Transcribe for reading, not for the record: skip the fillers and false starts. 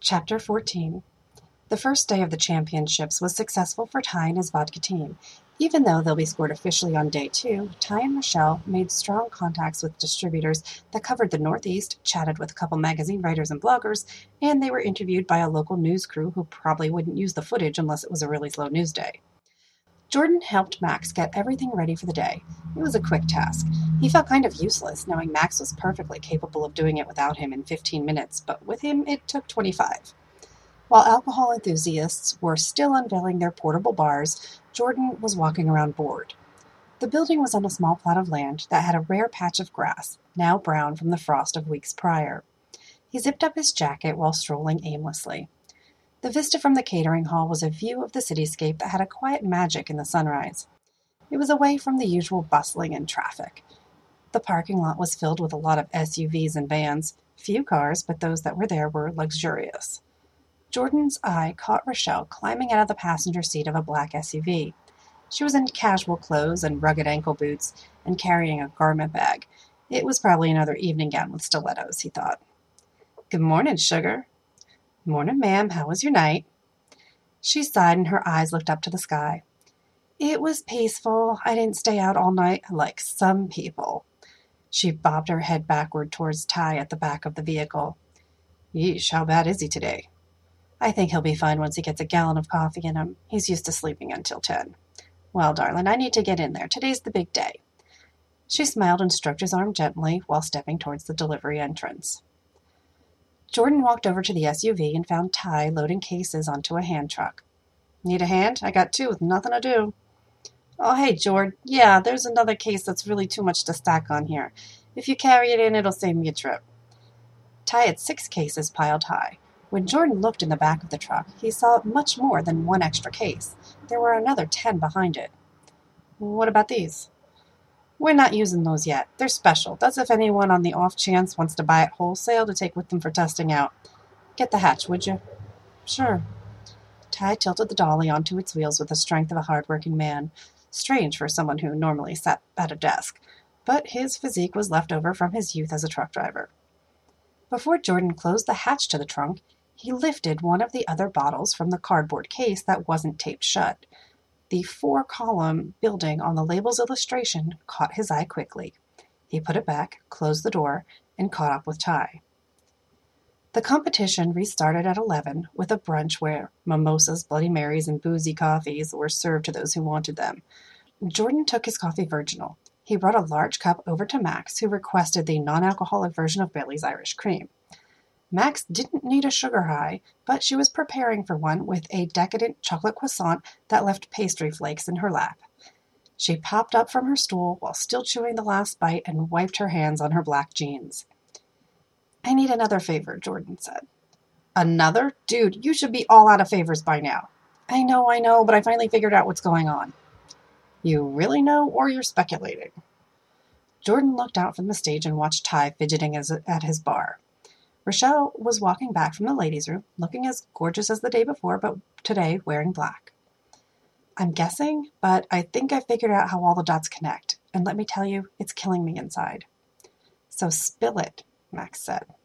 Chapter 14. The first day of the championships was successful for Ty and his vodka team. Even though they'll be scored officially on day 2, Ty and Rochelle made strong contacts with distributors that covered the Northeast, chatted with a couple magazine writers and bloggers, and they were interviewed by a local news crew who probably wouldn't use the footage unless it was a really slow news day. Jordan helped Max get everything ready for the day. It was a quick task. He felt kind of useless, knowing Max was perfectly capable of doing it without him in 15 minutes, but with him it took 25. While alcohol enthusiasts were still unveiling their portable bars, Jordan was walking around bored. The building was on a small plot of land that had a rare patch of grass, now brown from the frost of weeks prior. He zipped up his jacket while strolling aimlessly. The vista from the catering hall was a view of the cityscape that had a quiet magic in the sunrise. It was away from the usual bustling and traffic. The parking lot was filled with a lot of SUVs and vans, few cars, but those that were there were luxurious. Jordan's eye caught Rochelle climbing out of the passenger seat of a black SUV. She was in casual clothes and rugged ankle boots and carrying a garment bag. It was probably another evening gown with stilettos, he thought. "Good morning, sugar." "Morning, ma'am. How was your night?" She sighed and her eyes looked up to the sky. "It was peaceful. I didn't stay out all night like some people." She bobbed her head backward towards Ty at the back of the vehicle. "Yeesh, how bad is he today?" "I think he'll be fine once he gets a gallon of coffee in him. He's used to sleeping until 10. Well, darling, I need to get in there. Today's the big day." She smiled and stroked his arm gently while stepping towards the delivery entrance. Jordan walked over to the SUV and found Ty loading cases onto a hand truck. "Need a hand? I got 2 with nothing to do." "Oh, hey, Jord. Yeah, there's another case that's really too much to stack on here. If you carry it in, it'll save me a trip." Ty had 6 cases piled high. When Jordan looked in the back of the truck, he saw much more than 1 extra case. There were another 10 behind it. "What about these?" "We're not using those yet. They're special. That's if anyone on the off chance wants to buy it wholesale to take with them for testing out. Get the hatch, would you?" "Sure." Ty tilted the dolly onto its wheels with the strength of a hard-working man. Strange for someone who normally sat at a desk, but his physique was left over from his youth as a truck driver. Before Jordan closed the hatch to the trunk, he lifted one of the other bottles from the cardboard case that wasn't taped shut. The 4-column building on the label's illustration caught his eye quickly. He put it back, closed the door, and caught up with Ty. The competition restarted at 11 with a brunch where mimosas, Bloody Marys, and boozy coffees were served to those who wanted them. Jordan took his coffee virginal. He brought a large cup over to Max, who requested the non-alcoholic version of Bailey's Irish Cream. Max didn't need a sugar high, but she was preparing for one with a decadent chocolate croissant that left pastry flakes in her lap. She popped up from her stool while still chewing the last bite and wiped her hands on her black jeans. "I need another favor," Jordan said. "Another? Dude, you should be all out of favors by now." I know, but I finally figured out what's going on." "You really know, or you're speculating?" Jordan looked out from the stage and watched Ty fidgeting at his bar. Rochelle was walking back from the ladies' room, looking as gorgeous as the day before, but today wearing black. "I'm guessing, but I think I figured out how all the dots connect, and let me tell you, it's killing me inside." "So spill it," Max said.